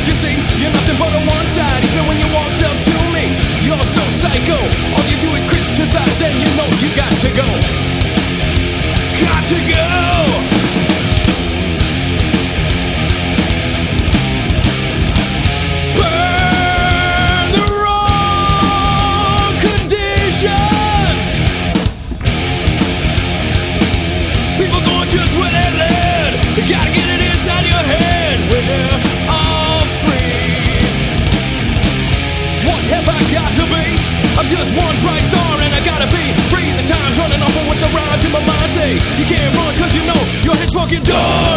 you see, you're nothing but a one side. Even when you walked up to me, you're so psycho. All you do is criticize and you know you got to go. Got to go. Burn the wrong conditions. People going just where they led. You gotta get it inside your head. We're all free. What have I got to be? I'm just one bright star and I gotta be free. The time's running off with the rhymes in my mind. Say you can't run cause you know your head's fucking done.